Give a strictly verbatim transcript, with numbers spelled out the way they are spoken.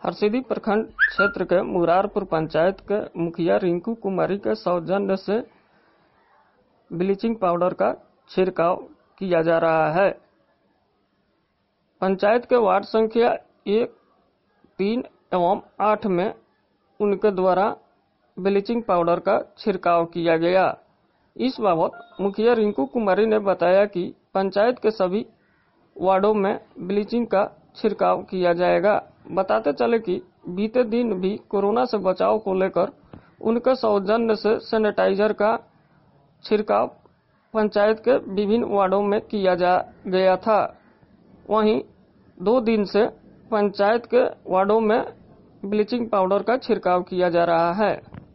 हरसिद्धि प्रखंड क्षेत्र के मुरारपुर पंचायत के मुखिया रिंकू कुमारी के सौजन्य से ब्लीचिंग पाउडर का छिड़काव किया जा रहा है। पंचायत के वार्ड संख्या एक, तीन एवं आठ में उनके द्वारा ब्लीचिंग पाउडर का छिड़काव किया गया। इस बाबत मुखिया रिंकू कुमारी ने बताया कि पंचायत के सभी वार्डों में ब्लीचिंग का छिड़काव किया जाएगा। बताते चले कि बीते दिन भी कोरोना से बचाव को लेकर उनके सौजन्य से सैनिटाइजर का छिड़काव पंचायत के विभिन्न वार्डों में किया जा गया था। वहीं दो दिन से पंचायत के वार्डों में ब्लीचिंग पाउडर का छिड़काव किया जा रहा है।